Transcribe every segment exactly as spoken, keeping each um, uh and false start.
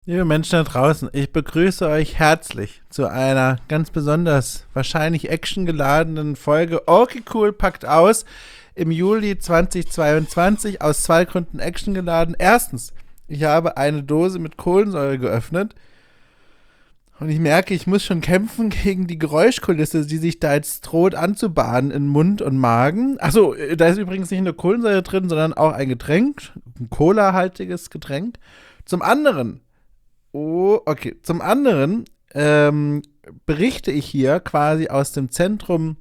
Liebe Menschen da draußen, ich begrüße euch herzlich zu einer ganz besonders wahrscheinlich actiongeladenen Folge Okay Cool packt aus im Juli zweitausendzweiundzwanzig, aus zwei Gründen actiongeladen. Erstens, ich habe eine Dose mit Kohlensäure geöffnet und ich merke, ich muss schon kämpfen gegen die Geräuschkulisse, die sich da jetzt droht anzubahnen in Mund und Magen. Achso, da ist übrigens nicht nur Kohlensäure drin, sondern auch ein Getränk, ein Cola-haltiges Getränk. Zum anderen Oh, okay. Zum anderen ähm, berichte ich hier quasi aus dem Zentrum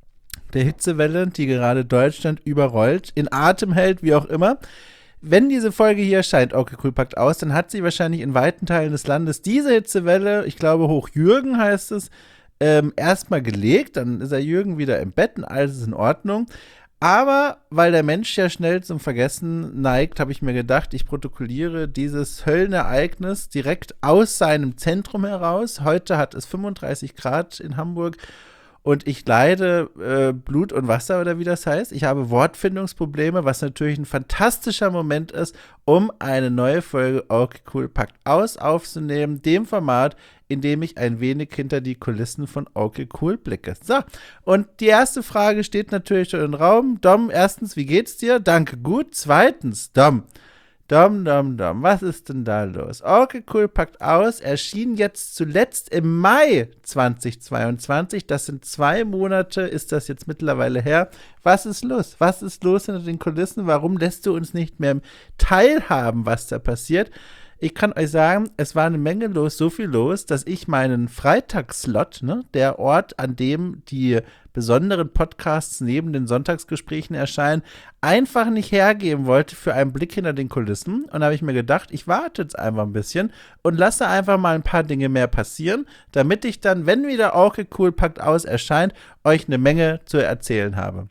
der Hitzewelle, die gerade Deutschland überrollt, in Atem hält, wie auch immer. Wenn diese Folge hier erscheint, okay, cool, packt aus, dann hat sie wahrscheinlich in weiten Teilen des Landes diese Hitzewelle, ich glaube hoch Jürgen heißt es, ähm, erstmal gelegt. Dann ist er Jürgen wieder im Bett und alles ist in Ordnung. Aber weil der Mensch ja schnell zum Vergessen neigt, habe ich mir gedacht, ich protokolliere dieses Höllenereignis direkt aus seinem Zentrum heraus. Heute hat es fünfunddreißig Grad in Hamburg und ich leide äh, Blut und Wasser oder wie das heißt. Ich habe Wortfindungsprobleme, was natürlich ein fantastischer Moment ist, um eine neue Folge Okay Cool packt aus aufzunehmen, dem Format, in dem ich ein wenig hinter die Kulissen von Okay Cool blicke. So, und die erste Frage steht natürlich schon im Raum. Dom, erstens, wie geht's dir? Danke, gut. Zweitens, Dom, Dom, Dom, Dom, was ist denn da los? Okay Cool packt aus, erschien jetzt zuletzt im Mai zweitausendzweiundzwanzig. Das sind zwei Monate, ist das jetzt mittlerweile her. Was ist los? Was ist los hinter den Kulissen? Warum lässt du uns nicht mehr teilhaben, was da passiert? Ich kann euch sagen, es war eine Menge los, so viel los, dass ich meinen Freitagsslot, ne, der Ort, an dem die besonderen Podcasts neben den Sonntagsgesprächen erscheinen, einfach nicht hergeben wollte für einen Blick hinter den Kulissen. Und da habe ich mir gedacht, ich warte jetzt einfach ein bisschen und lasse einfach mal ein paar Dinge mehr passieren, damit ich dann, wenn wieder Okay Cool packt aus erscheint, euch eine Menge zu erzählen habe.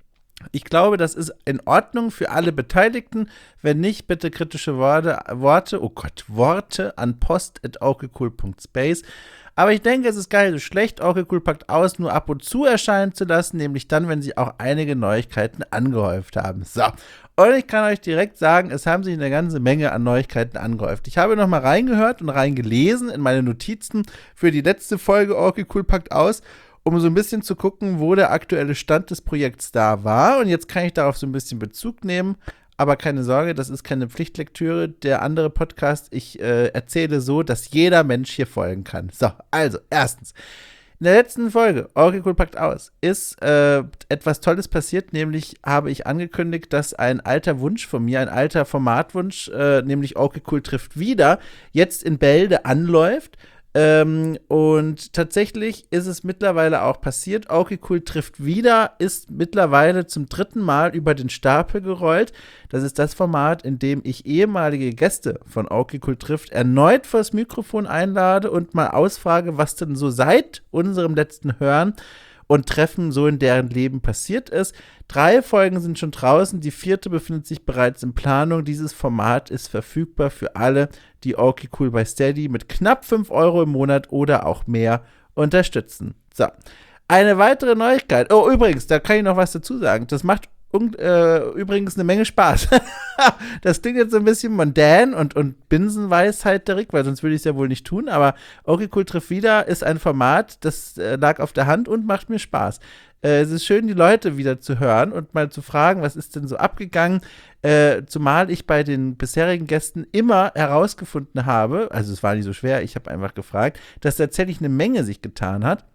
Ich glaube, das ist in Ordnung für alle Beteiligten. Wenn nicht, bitte kritische Worte, Worte, oh Gott, Worte an post at okecool punkt space. Aber ich denke, es ist gar nicht so schlecht, Okay Cool packt aus, nur ab und zu erscheinen zu lassen, nämlich dann, wenn sie auch einige Neuigkeiten angehäuft haben. So, und ich kann euch direkt sagen, es haben sich eine ganze Menge an Neuigkeiten angehäuft. Ich habe nochmal reingehört und reingelesen in meine Notizen für die letzte Folge Okay Cool packt aus, um so ein bisschen zu gucken, wo der aktuelle Stand des Projekts da war. Und jetzt kann ich darauf so ein bisschen Bezug nehmen. Aber keine Sorge, das ist keine Pflichtlektüre. Der andere Podcast, ich äh, erzähle so, dass jeder Mensch hier folgen kann. So, also, erstens. In der letzten Folge, Okay Cool packt aus, ist äh, etwas Tolles passiert, nämlich habe ich angekündigt, dass ein alter Wunsch von mir, ein alter Formatwunsch, äh, nämlich Okay Cool trifft wieder, jetzt in Bälde anläuft. Ähm, und tatsächlich ist es mittlerweile auch passiert. Okay Cool trifft wieder, ist mittlerweile zum dritten Mal über den Stapel gerollt. Das ist das Format, in dem ich ehemalige Gäste von Okay Cool trifft erneut vors Mikrofon einlade und mal ausfrage, was denn so seit unserem letzten Hören und Treffen so in deren Leben passiert ist. Drei Folgen sind schon draußen, die vierte befindet sich bereits in Planung. Dieses Format ist verfügbar für alle, die Okay Cool bei Steady mit knapp fünf Euro im Monat oder auch mehr unterstützen. So, eine weitere Neuigkeit. Oh, übrigens, da kann ich noch was dazu sagen. Das macht und, äh, übrigens eine Menge Spaß. Das klingt jetzt so ein bisschen mondän und, und binsenweisheiterig, weil sonst würde ich es ja wohl nicht tun, aber Okay Cool trifft wieder ist ein Format, das äh, lag auf der Hand und macht mir Spaß. Äh, es ist schön, die Leute wieder zu hören und mal zu fragen, was ist denn so abgegangen, äh, zumal ich bei den bisherigen Gästen immer herausgefunden habe, also es war nicht so schwer, ich habe einfach gefragt, dass tatsächlich eine Menge sich getan hat.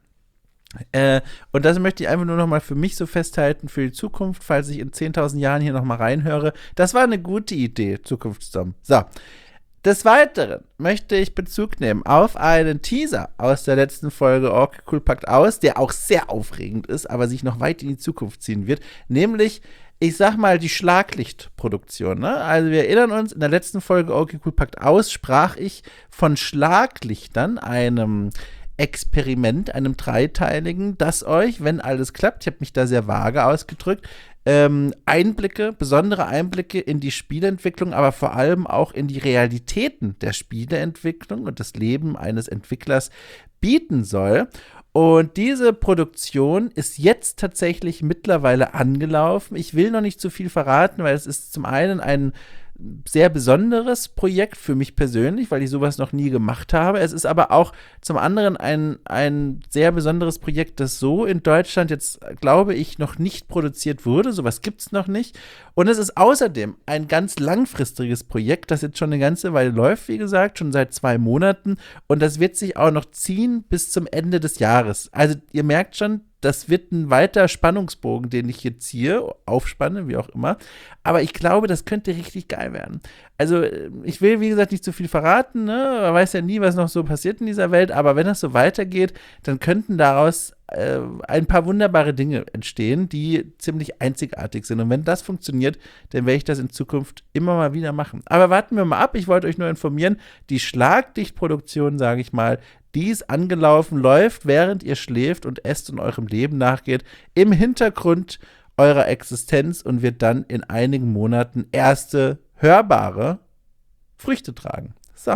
Äh, und das möchte ich einfach nur noch mal für mich so festhalten, für die Zukunft, falls ich in zehntausend Jahren hier noch mal reinhöre. Das war eine gute Idee, Zukunftsdom. So, des Weiteren möchte ich Bezug nehmen auf einen Teaser aus der letzten Folge Okay Cool packt aus, der auch sehr aufregend ist, aber sich noch weit in die Zukunft ziehen wird, nämlich, ich sag mal, die Schlaglichtproduktion. Ne? Also wir erinnern uns, in der letzten Folge Okay Cool packt aus sprach ich von Schlaglichtern, einem Experiment, einem dreiteiligen, das euch, wenn alles klappt, ich habe mich da sehr vage ausgedrückt, ähm, Einblicke, besondere Einblicke in die Spieleentwicklung, aber vor allem auch in die Realitäten der Spieleentwicklung und das Leben eines Entwicklers bieten soll. Und diese Produktion ist jetzt tatsächlich mittlerweile angelaufen. Ich will noch nicht zu viel verraten, weil es ist zum einen ein sehr besonderes Projekt für mich persönlich, weil ich sowas noch nie gemacht habe. Es ist aber auch zum anderen ein, ein sehr besonderes Projekt, das so in Deutschland jetzt, glaube ich, noch nicht produziert wurde. Sowas gibt es noch nicht. Und es ist außerdem ein ganz langfristiges Projekt, das jetzt schon eine ganze Weile läuft, wie gesagt, schon seit zwei Monaten. Und das wird sich auch noch ziehen bis zum Ende des Jahres. Also ihr merkt schon, das wird ein weiter Spannungsbogen, den ich hier ziehe, aufspanne, wie auch immer. Aber ich glaube, das könnte richtig geil werden. Also ich will, wie gesagt, nicht zu viel verraten, ne? Man weiß ja nie, was noch so passiert in dieser Welt. Aber wenn das so weitergeht, dann könnten daraus äh, ein paar wunderbare Dinge entstehen, die ziemlich einzigartig sind. Und wenn das funktioniert, dann werde ich das in Zukunft immer mal wieder machen. Aber warten wir mal ab. Ich wollte euch nur informieren, die Schlagdichtproduktion, sage ich mal, die ist angelaufen, läuft, während ihr schläft und esst und eurem Leben nachgeht, im Hintergrund eurer Existenz und wird dann in einigen Monaten erste hörbare Früchte tragen. So.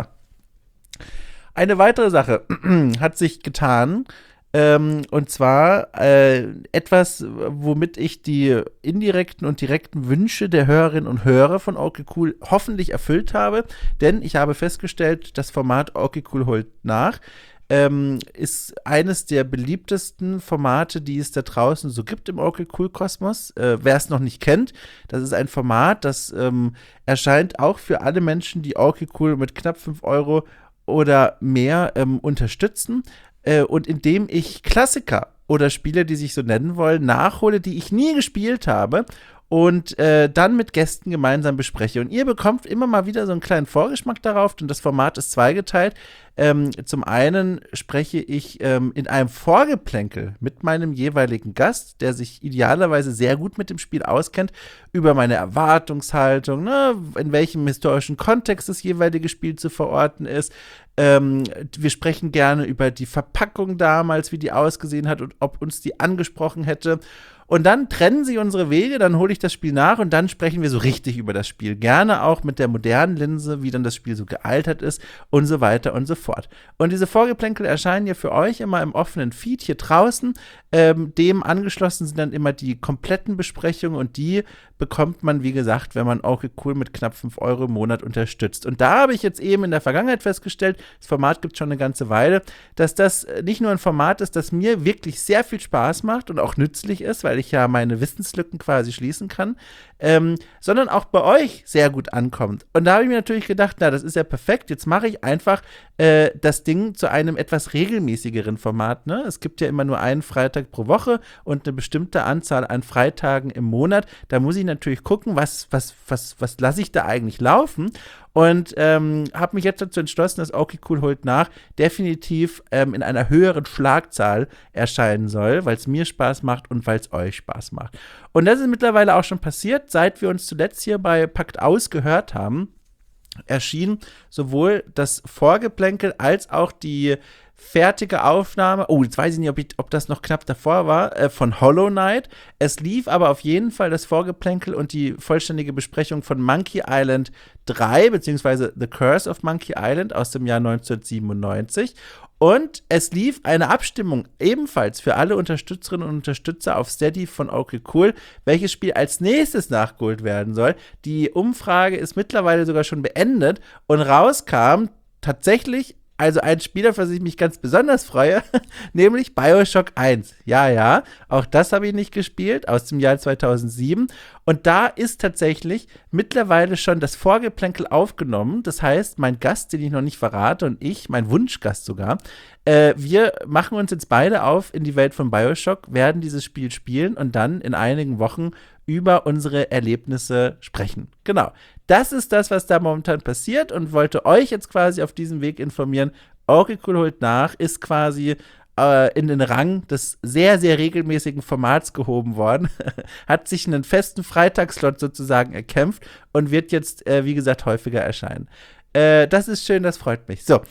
Eine weitere Sache hat sich getan, ähm, und zwar äh, etwas, womit ich die indirekten und direkten Wünsche der Hörerinnen und Hörer von Okay Cool hoffentlich erfüllt habe, denn ich habe festgestellt, das Format Okay Cool holt nach. Ähm, ist eines der beliebtesten Formate, die es da draußen so gibt im Okay Cool Kosmos. Äh, wer es noch nicht kennt, das ist ein Format, das ähm, erscheint auch für alle Menschen, die Okay Cool mit knapp fünf Euro oder mehr ähm, unterstützen, äh, und indem ich Klassiker oder Spiele, die sich so nennen wollen, nachhole, die ich nie gespielt habe und äh, dann mit Gästen gemeinsam bespreche. Und ihr bekommt immer mal wieder so einen kleinen Vorgeschmack darauf, und das Format ist zweigeteilt. Ähm, zum einen spreche ich ähm, in einem Vorgeplänkel mit meinem jeweiligen Gast, der sich idealerweise sehr gut mit dem Spiel auskennt, über meine Erwartungshaltung, ne, in welchem historischen Kontext das jeweilige Spiel zu verorten ist. Ähm, wir sprechen gerne über die Verpackung damals, wie die ausgesehen hat und ob uns die angesprochen hätte. Und dann trennen sich unsere Wege, dann hole ich das Spiel nach und dann sprechen wir so richtig über das Spiel. Gerne auch mit der modernen Linse, wie dann das Spiel so gealtert ist und so weiter und so fort. Und diese Vorgeplänkel erscheinen ja für euch immer im offenen Feed hier draußen. Ähm, dem angeschlossen sind dann immer die kompletten Besprechungen, und die bekommt man, wie gesagt, wenn man Okay Cool mit knapp fünf Euro im Monat unterstützt. Und da habe ich jetzt eben in der Vergangenheit festgestellt, das Format gibt es schon eine ganze Weile, dass das nicht nur ein Format ist, das mir wirklich sehr viel Spaß macht und auch nützlich ist, weil ich ja meine Wissenslücken quasi schließen kann, ähm, sondern auch bei euch sehr gut ankommt. Und da habe ich mir natürlich gedacht, na, das ist ja perfekt, jetzt mache ich einfach äh, das Ding zu einem etwas regelmäßigeren Format, ne? Es gibt ja immer nur einen Freitag pro Woche und eine bestimmte Anzahl an Freitagen im Monat. Da muss ich natürlich gucken, was, was, was, was lasse ich da eigentlich laufen. Und ähm, habe mich jetzt dazu entschlossen, dass Okay Cool holt nach definitiv ähm, in einer höheren Schlagzahl erscheinen soll, weil es mir Spaß macht und weil es euch Spaß macht. Und das ist mittlerweile auch schon passiert, seit wir uns zuletzt hier bei Packt Aus gehört haben, erschien sowohl das Vorgeplänkel als auch die fertige Aufnahme, oh, jetzt weiß ich nicht, ob, ich, ob das noch knapp davor war, äh, von Hollow Knight. Es lief aber auf jeden Fall das Vorgeplänkel und die vollständige Besprechung von Monkey Island drei, beziehungsweise The Curse of Monkey Island aus dem Jahr neunzehnhundertsiebenundneunzig. Und es lief eine Abstimmung ebenfalls für alle Unterstützerinnen und Unterstützer auf Steady von Okay Cool, welches Spiel als nächstes nachgeholt werden soll. Die Umfrage ist mittlerweile sogar schon beendet und rauskam tatsächlich also ein Spiel, auf das ich mich ganz besonders freue, nämlich BioShock eins. Ja, ja, auch das habe ich nicht gespielt, aus dem Jahr zweitausendsieben. Und da ist tatsächlich mittlerweile schon das Vorgeplänkel aufgenommen. Das heißt, mein Gast, den ich noch nicht verrate, und ich, mein Wunschgast sogar, äh, wir machen uns jetzt beide auf in die Welt von BioShock, werden dieses Spiel spielen und dann in einigen Wochen über unsere Erlebnisse sprechen. Genau. Das ist das, was da momentan passiert, und wollte euch jetzt quasi auf diesem Weg informieren. Okay Cool holt nach, ist quasi äh, in den Rang des sehr, sehr regelmäßigen Formats gehoben worden, hat sich einen festen Freitagsslot sozusagen erkämpft und wird jetzt, äh, wie gesagt, häufiger erscheinen. Äh, das ist schön, das freut mich. So,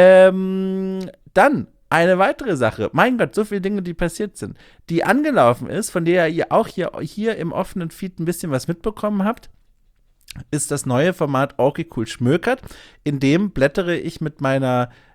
ähm, dann eine weitere Sache, mein Gott, so viele Dinge, die passiert sind, die angelaufen ist, von der ihr auch hier, hier im offenen Feed ein bisschen was mitbekommen habt, ist das neue Format Okay Cool schmökert. In dem blättere ich mit meiner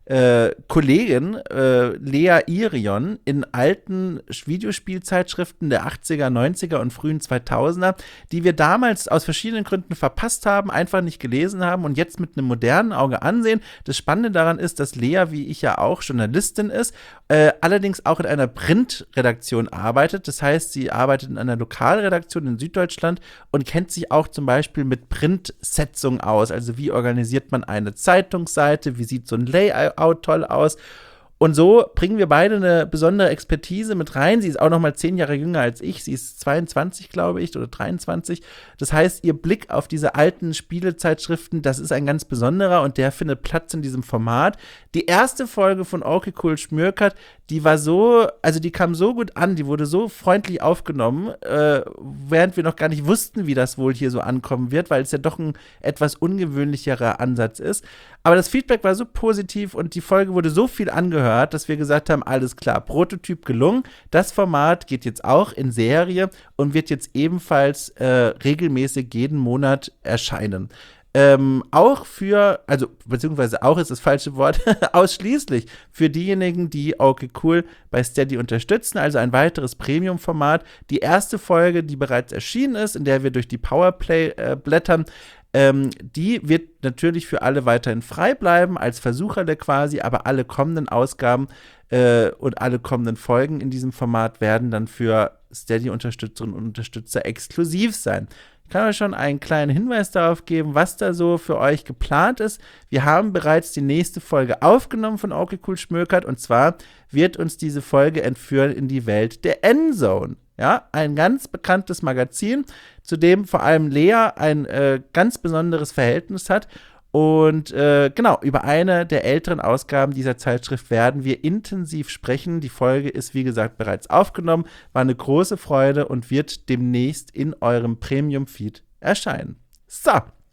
äh, Kollegin äh, Lea Irion in alten Videospielzeitschriften der achtziger, neunziger und frühen zweitausender, die wir damals aus verschiedenen Gründen verpasst haben, einfach nicht gelesen haben und jetzt mit einem modernen Auge ansehen. Das Spannende daran ist, dass Lea, wie ich ja auch, Journalistin ist, äh, allerdings auch in einer Printredaktion arbeitet. Das heißt, sie arbeitet in einer Lokalredaktion in Süddeutschland und kennt sich auch zum Beispiel mit Printsetzung aus. Also wie organisiert man eine Zeitungsseite, wie sieht so ein Layout toll aus. Und so bringen wir beide eine besondere Expertise mit rein. Sie ist auch noch mal zehn Jahre jünger als ich. Sie ist zweiundzwanzig, glaube ich, oder dreiundzwanzig. Das heißt, ihr Blick auf diese alten Spielezeitschriften, das ist ein ganz besonderer und der findet Platz in diesem Format. Die erste Folge von Okay Cool Schmökert, die war so, also die kam so gut an, die wurde so freundlich aufgenommen, äh, während wir noch gar nicht wussten, wie das wohl hier so ankommen wird, weil es ja doch ein etwas ungewöhnlicherer Ansatz ist. Aber das Feedback war so positiv und die Folge wurde so viel angehört, dass wir gesagt haben, alles klar, Prototyp gelungen. Das Format geht jetzt auch in Serie und wird jetzt ebenfalls äh, regelmäßig jeden Monat erscheinen. Ähm, auch für, also beziehungsweise auch ist das falsche Wort, ausschließlich für diejenigen, die Okay Cool bei Steady unterstützen, also ein weiteres Premium-Format. Die erste Folge, die bereits erschienen ist, in der wir durch die Powerplay äh, blättern, Ähm, die wird natürlich für alle weiterhin frei bleiben, als Versucherle quasi, aber alle kommenden Ausgaben äh, und alle kommenden Folgen in diesem Format werden dann für Steady-Unterstützerinnen und Unterstützer exklusiv sein. Ich kann euch schon einen kleinen Hinweis darauf geben, was da so für euch geplant ist. Wir haben bereits die nächste Folge aufgenommen von Okay Cool Schmökert und zwar wird uns diese Folge entführen in die Welt der Endzone. Ja, ein ganz bekanntes Magazin, zu dem vor allem Lea ein äh, ganz besonderes Verhältnis hat. Und äh, genau, über eine der älteren Ausgaben dieser Zeitschrift werden wir intensiv sprechen. Die Folge ist, wie gesagt, bereits aufgenommen, war eine große Freude und wird demnächst in eurem Premium-Feed erscheinen. So,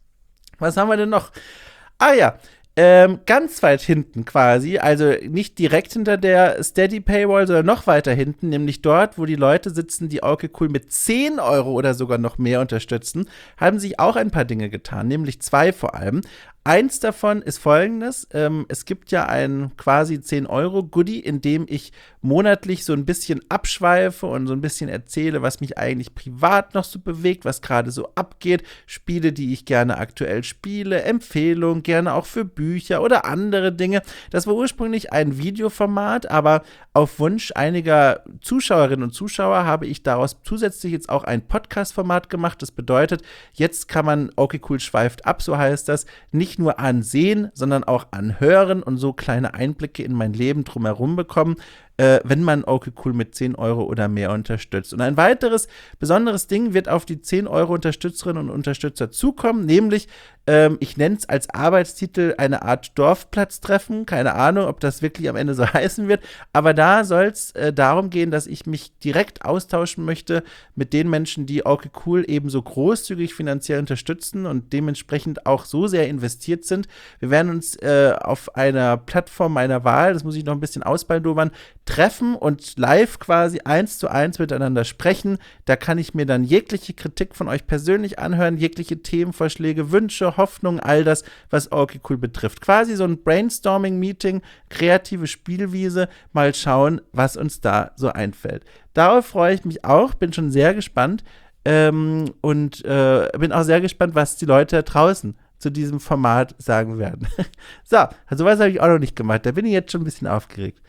was haben wir denn noch? Ah ja, Ähm, ganz weit hinten quasi, also nicht direkt hinter der Steady-Paywall, sondern noch weiter hinten, nämlich dort, wo die Leute sitzen, die Okay Cool mit zehn Euro oder sogar noch mehr unterstützen, haben sich auch ein paar Dinge getan, nämlich zwei vor allem. Eins davon ist folgendes, ähm, es gibt ja ein quasi zehn Euro Goodie, in dem ich monatlich so ein bisschen abschweife und so ein bisschen erzähle, was mich eigentlich privat noch so bewegt, was gerade so abgeht, Spiele, die ich gerne aktuell spiele, Empfehlungen, gerne auch für Bücher oder andere Dinge. Das war ursprünglich ein Videoformat, aber auf Wunsch einiger Zuschauerinnen und Zuschauer habe ich daraus zusätzlich jetzt auch ein Podcast-Format gemacht. Das bedeutet, jetzt kann man Okay Cool schweift ab, so heißt das, nicht nur ansehen, sondern auch anhören und so kleine Einblicke in mein Leben drumherum bekommen, äh, wenn man Okay Cool mit zehn Euro oder mehr unterstützt. Und ein weiteres besonderes Ding wird auf die zehn Euro Unterstützerinnen und Unterstützer zukommen, nämlich, ähm, ich nenne es als Arbeitstitel eine Art Dorfplatztreffen, keine Ahnung, ob das wirklich am Ende so heißen wird, aber da soll es äh, darum gehen, dass ich mich direkt austauschen möchte mit den Menschen, die Okay Cool ebenso großzügig finanziell unterstützen und dementsprechend auch so sehr investiert sind. Wir werden uns äh, auf einer Plattform meiner Wahl, das muss ich noch ein bisschen ausbaldobern, treffen und live quasi eins zu eins miteinander sprechen. Da kann ich mir dann jegliche Kritik von euch persönlich anhören, jegliche Themenvorschläge, Wünsche, Hoffnungen, all das, was Okay Cool betrifft. Quasi so ein Brainstorming-Meeting, kreative Spielwiese, mal schauen, was uns da so einfällt. Darauf freue ich mich auch, bin schon sehr gespannt ähm, und äh, bin auch sehr gespannt, was die Leute da draußen zu diesem Format sagen werden. So, sowas habe ich auch noch nicht gemacht, da bin ich jetzt schon ein bisschen aufgeregt.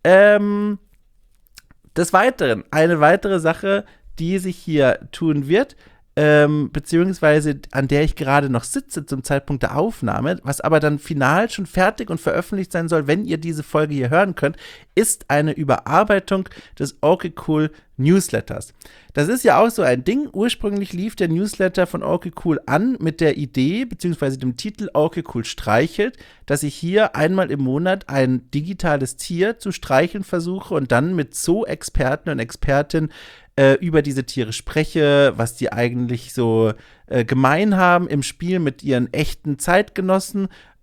Ähm, des Weiteren, eine weitere Sache, die sich hier tun wird, ähm, beziehungsweise an der ich gerade noch sitze zum Zeitpunkt der Aufnahme, was aber dann final schon fertig und veröffentlicht sein soll, wenn ihr diese Folge hier hören könnt, ist eine Überarbeitung des Okay Cool Newsletters. Das ist ja auch so ein Ding. Ursprünglich lief der Newsletter von Okay Cool an mit der Idee, beziehungsweise dem Titel Okay Cool streichelt, dass ich hier einmal im Monat ein digitales Tier zu streicheln versuche und dann mit Zoo-Experten und Expertinnen äh, über diese Tiere spreche, was die eigentlich so äh, gemein haben im Spiel mit ihren echten Zeitgenossen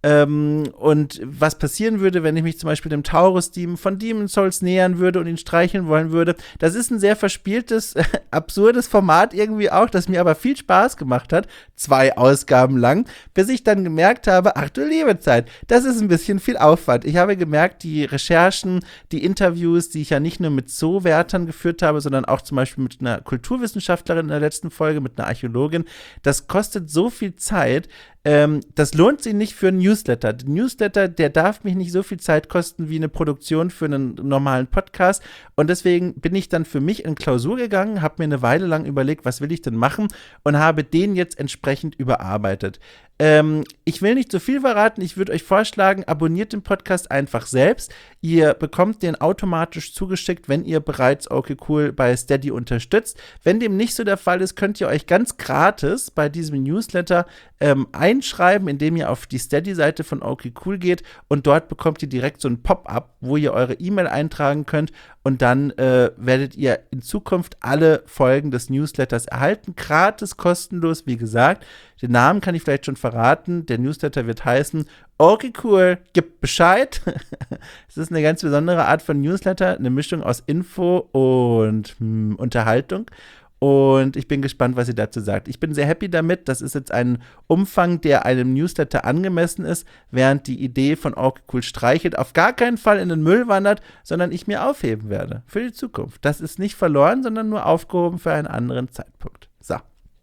Ähm, und was passieren würde, wenn ich mich zum Beispiel dem Taurus-Team von Demon's Souls nähern würde und ihn streicheln wollen würde. Das ist ein sehr verspieltes, absurdes Format irgendwie auch, das mir aber viel Spaß gemacht hat, zwei Ausgaben lang, bis ich dann gemerkt habe, ach du liebe Zeit, das ist ein bisschen viel Aufwand. Ich habe gemerkt, die Recherchen, die Interviews, die ich ja nicht nur mit Zoowärtern geführt habe, sondern auch zum Beispiel mit einer Kulturwissenschaftlerin in der letzten Folge, mit einer Archäologin, das kostet so viel Zeit, ähm, das lohnt sich nicht für einen Newsletter. Der Newsletter, der darf mich nicht so viel Zeit kosten wie eine Produktion für einen normalen Podcast und deswegen bin ich dann für mich in Klausur gegangen, habe mir eine Weile lang überlegt, was will ich denn machen und habe den jetzt entsprechend überarbeitet. Ähm, ich will nicht zu viel verraten, ich würde euch vorschlagen, abonniert den Podcast einfach selbst. Ihr bekommt den automatisch zugeschickt, wenn ihr bereits Okay Cool bei Steady unterstützt. Wenn dem nicht so der Fall ist, könnt ihr euch ganz gratis bei diesem Newsletter ähm, einschreiben, indem ihr auf die Steady-Seite von Okay Cool geht und dort bekommt ihr direkt so ein Pop-up, wo ihr eure E-Mail eintragen könnt und dann äh, werdet ihr in Zukunft alle Folgen des Newsletters erhalten, gratis, kostenlos, wie gesagt. Den Namen kann ich vielleicht schon verraten. Der Newsletter wird heißen Okay Cool, gib Bescheid. Es ist eine ganz besondere Art von Newsletter, eine Mischung aus Info und hm, Unterhaltung. Und ich bin gespannt, was ihr dazu sagt. Ich bin sehr happy damit. Das ist jetzt ein Umfang, der einem Newsletter angemessen ist, während die Idee von Okay Cool streichelt auf gar keinen Fall in den Müll wandert, sondern ich mir aufheben werde für die Zukunft. Das ist nicht verloren, sondern nur aufgehoben für einen anderen Zeitpunkt. So.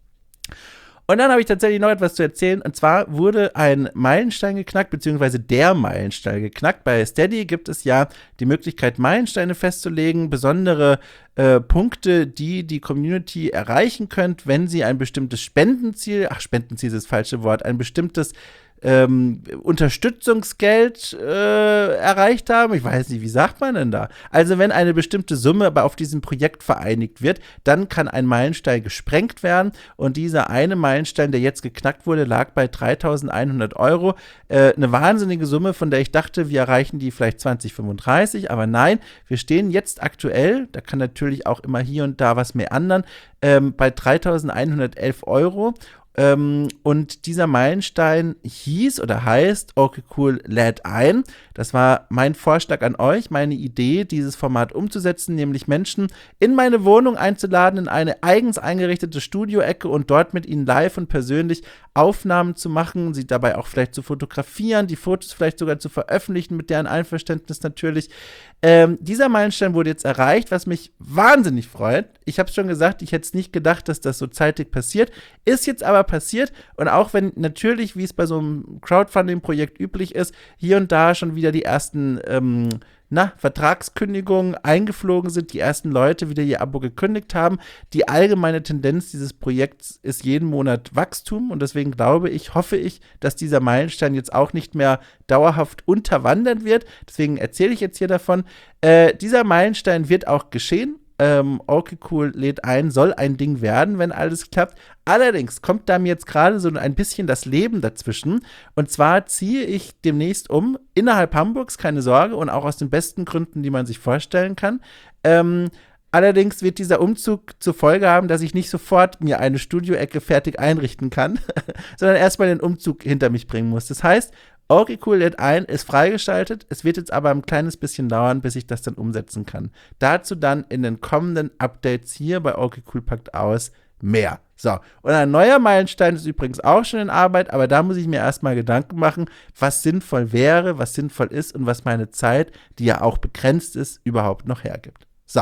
Und dann habe ich tatsächlich noch etwas zu erzählen. Und zwar wurde ein Meilenstein geknackt, beziehungsweise der Meilenstein geknackt. Bei Steady gibt es ja die Möglichkeit, Meilensteine festzulegen, besondere äh, Punkte, die die Community erreichen könnt, wenn sie ein bestimmtes Spendenziel, ach, Spendenziel ist das falsche Wort, ein bestimmtes Ähm, Unterstützungsgeld äh, erreicht haben. Ich weiß nicht, wie sagt man denn da? Also wenn eine bestimmte Summe aber auf diesem Projekt vereinigt wird, dann kann ein Meilenstein gesprengt werden und dieser eine Meilenstein, der jetzt geknackt wurde, lag bei dreitausendeinhundert Euro. Äh, eine wahnsinnige Summe, von der ich dachte, wir erreichen die vielleicht zwanzig fünfunddreißig, aber nein, wir stehen jetzt aktuell, da kann natürlich auch immer hier und da was mehr anderen, ähm, bei dreitausendeinhundertelf Euro. Ähm, und dieser Meilenstein hieß oder heißt Okay Cool lädt ein. Das war mein Vorschlag an euch, meine Idee, dieses Format umzusetzen, nämlich Menschen in meine Wohnung einzuladen, in eine eigens eingerichtete Studioecke und dort mit ihnen live und persönlich Aufnahmen zu machen, sie dabei auch vielleicht zu fotografieren, die Fotos vielleicht sogar zu veröffentlichen, mit deren Einverständnis natürlich. Ähm, dieser Meilenstein wurde jetzt erreicht, was mich wahnsinnig freut. Ich habe es schon gesagt, ich hätte es nicht gedacht, dass das so zeitig passiert. Ist jetzt aber passiert und auch wenn natürlich, wie es bei so einem Crowdfunding-Projekt üblich ist, hier und da schon wieder die ersten ähm, na, Vertragskündigungen eingeflogen sind, die ersten Leute wieder ihr Abo gekündigt haben. Die allgemeine Tendenz dieses Projekts ist jeden Monat Wachstum und deswegen glaube ich, hoffe ich, dass dieser Meilenstein jetzt auch nicht mehr dauerhaft unterwandert wird. Deswegen erzähle ich jetzt hier davon. Äh, dieser Meilenstein wird auch geschehen. Ähm, Okay Cool lädt ein, soll ein Ding werden, wenn alles klappt. Allerdings kommt da mir jetzt gerade so ein bisschen das Leben dazwischen. Und zwar ziehe ich demnächst um, innerhalb Hamburgs, keine Sorge, und auch aus den besten Gründen, die man sich vorstellen kann. Ähm, allerdings wird dieser Umzug zur Folge haben, dass ich nicht sofort mir eine Studioecke fertig einrichten kann, sondern erstmal den Umzug hinter mich bringen muss. Das heißt, Okay Cool lädt ein, ist freigeschaltet. Es wird jetzt aber ein kleines bisschen dauern, bis ich das dann umsetzen kann. Dazu dann in den kommenden Updates hier bei Okay Cool packt aus mehr. So, und ein neuer Meilenstein ist übrigens auch schon in Arbeit, aber da muss ich mir erstmal Gedanken machen, was sinnvoll wäre, was sinnvoll ist und was meine Zeit, die ja auch begrenzt ist, überhaupt noch hergibt. So.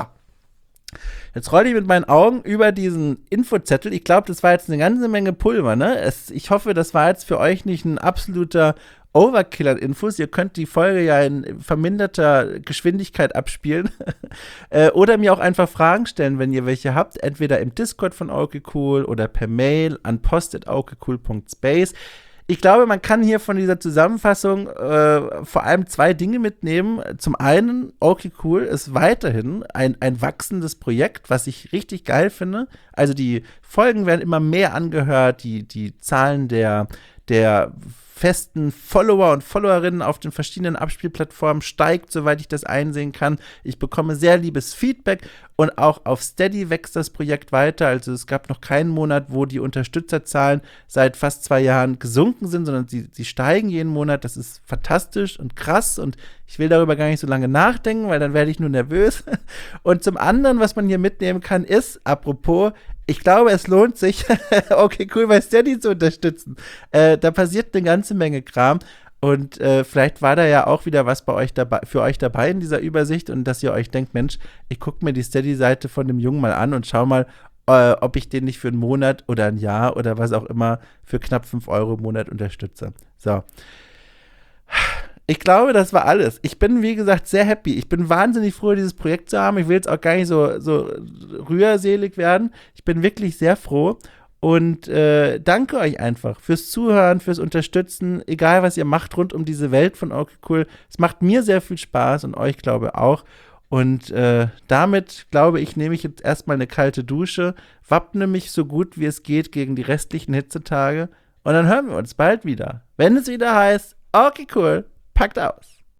Jetzt rolle ich mit meinen Augen über diesen Infozettel. Ich glaube, das war jetzt eine ganze Menge Pulver, ne? Es, ich hoffe, das war jetzt für euch nicht ein absoluter Overkill an Infos. Ihr könnt die Folge ja in verminderter Geschwindigkeit abspielen äh, oder mir auch einfach Fragen stellen, wenn ihr welche habt. Entweder im Discord von Okay Cool oder per Mail an post at okecool punkt space. Ich glaube, man kann hier von dieser Zusammenfassung äh, vor allem zwei Dinge mitnehmen. Zum einen, Okay Cool ist weiterhin ein, ein wachsendes Projekt, was ich richtig geil finde. Also die Folgen werden immer mehr angehört, die, die Zahlen der, der festen Follower und Followerinnen auf den verschiedenen Abspielplattformen steigt, soweit ich das einsehen kann. Ich bekomme sehr liebes Feedback und auch auf Steady wächst das Projekt weiter. Also es gab noch keinen Monat, wo die Unterstützerzahlen seit fast zwei Jahren gesunken sind, sondern sie, sie steigen jeden Monat. Das ist fantastisch und krass und ich will darüber gar nicht so lange nachdenken, weil dann werde ich nur nervös. Und zum anderen, was man hier mitnehmen kann, ist, apropos, ich glaube, es lohnt sich, okay, cool, bei Steady zu unterstützen. Äh, da passiert eine ganze Menge Kram und äh, vielleicht war da ja auch wieder was bei euch dabei, für euch dabei in dieser Übersicht und dass ihr euch denkt, Mensch, ich gucke mir die Steady-Seite von dem Jungen mal an und schau mal, äh, ob ich den nicht für einen Monat oder ein Jahr oder was auch immer für knapp fünf Euro im Monat unterstütze. So. Ich glaube, das war alles. Ich bin, wie gesagt, sehr happy. Ich bin wahnsinnig froh, dieses Projekt zu haben. Ich will jetzt auch gar nicht so, so rührselig werden. Ich bin wirklich sehr froh und äh, danke euch einfach fürs Zuhören, fürs Unterstützen, egal was ihr macht rund um diese Welt von Okay Cool. Es macht mir sehr viel Spaß und euch, glaube ich, auch. Und äh, damit, glaube ich, nehme ich jetzt erstmal eine kalte Dusche, wappne mich so gut wie es geht gegen die restlichen Hitzetage und dann hören wir uns bald wieder, wenn es wieder heißt, Okay Cool, packt aus.